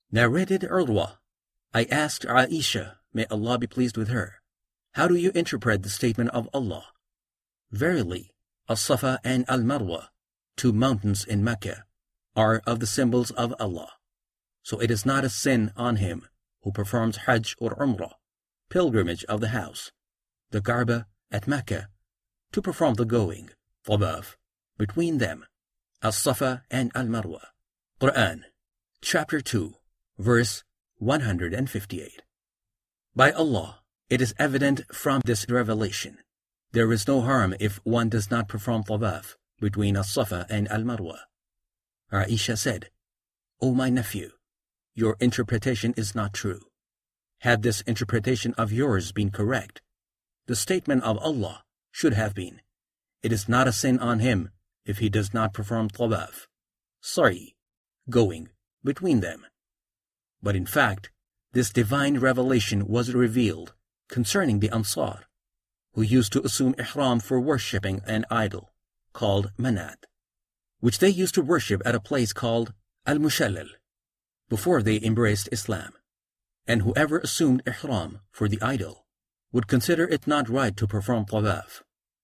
Narrated Urwa, I asked Aisha, may Allah be pleased with her, how do you interpret the statement of Allah? Verily, As-Safa and Al-Marwa, two mountains in Mecca, are of the symbols of Allah. So it is not a sin on him who performs Hajj or Umrah, pilgrimage of the house, the Kaaba at Mecca, to perform the going, Tawaf, between them, As-Safa and Al-Marwa. Quran, chapter 2, verse 158. By Allah, it is evident from this revelation, there is no harm if one does not perform Tawaf between As-Safa and Al-Marwa. Aisha said, O my nephew, your interpretation is not true. Had this interpretation of yours been correct, the statement of Allah should have been, it is not a sin on him if he does not perform Tawaf, going between them. But in fact, this divine revelation was revealed concerning the Ansar, who used to assume ihram for worshipping an idol called Manat, which they used to worship at a place called Al-Mushallal, before they embraced Islam. And whoever assumed ihram for the idol would consider it not right to perform Tawaf,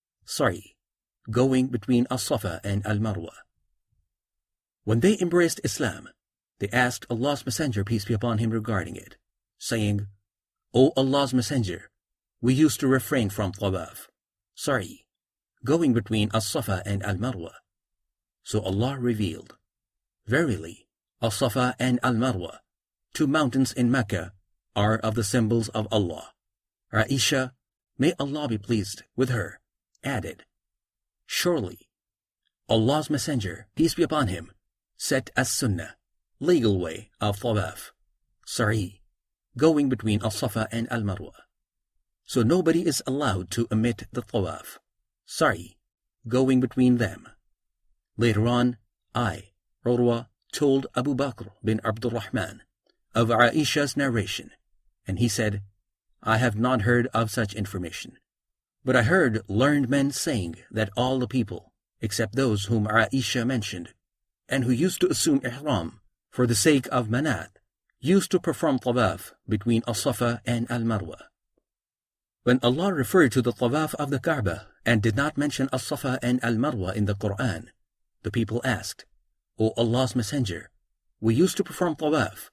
going between As-Safa and Al-Marwa. When they embraced Islam, they asked Allah's Messenger, peace be upon him, regarding it, saying, O Allah's Messenger, we used to refrain from Tawaf, going between As-Safa and Al-Marwa. So Allah revealed, verily, As-Safa and Al-Marwa, two mountains in Mecca, are of the symbols of Allah. Aisha, may Allah be pleased with her, added, surely, Allah's Messenger, peace be upon him, set as-Sunnah, legal way of Tawaf, going between As-Safa and Al-Marwa. So nobody is allowed to omit the Tawaf, going between them. Later on, Urwa, told Abu Bakr bin Abdul Rahman of Aisha's narration, and he said, I have not heard of such information, but I heard learned men saying that all the people, except those whom Aisha mentioned, and who used to assume ihram for the sake of Manat, used to perform Tawaf between As-Safa and Al-Marwa. When Allah referred to the Tawaf of the Kaaba and did not mention As-Safa and Al-Marwa in the Quran, the people asked, O Allah's Messenger, we used to perform Tawaf,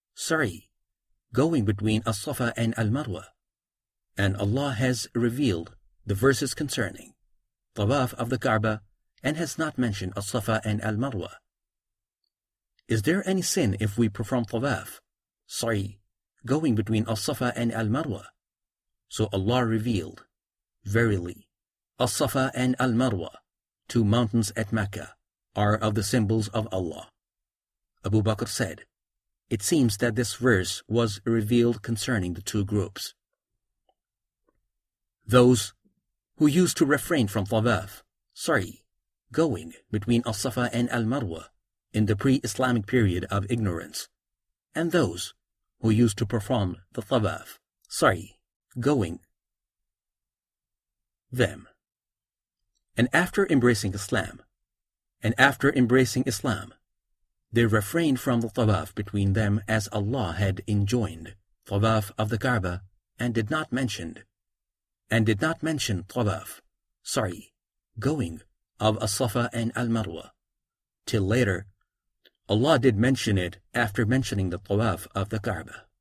going between As-Safa and Al-Marwa. And Allah has revealed the verses concerning Tawaf of the Kaaba and has not mentioned As-Safa and Al-Marwa. Is there any sin if we perform Tawaf, going between As-Safa and Al-Marwa? So Allah revealed, verily, As-Safa and Al-Marwa, two mountains at Mecca, are of the symbols of Allah. Abu Bakr said, it seems that this verse was revealed concerning the two groups. Those who used to refrain from Tawaf, going between As-Safa and Al-Marwa in the pre-Islamic period of ignorance, and those who used to perform the Tawaf, going them. And after embracing Islam, they refrained from the Tawaf between them as Allah had enjoined Tawaf of the Kaaba and did not mention Tawaf, going of As-Safa and Al-Marwa. Till later, Allah did mention it after mentioning the Tawaf of the Kaaba.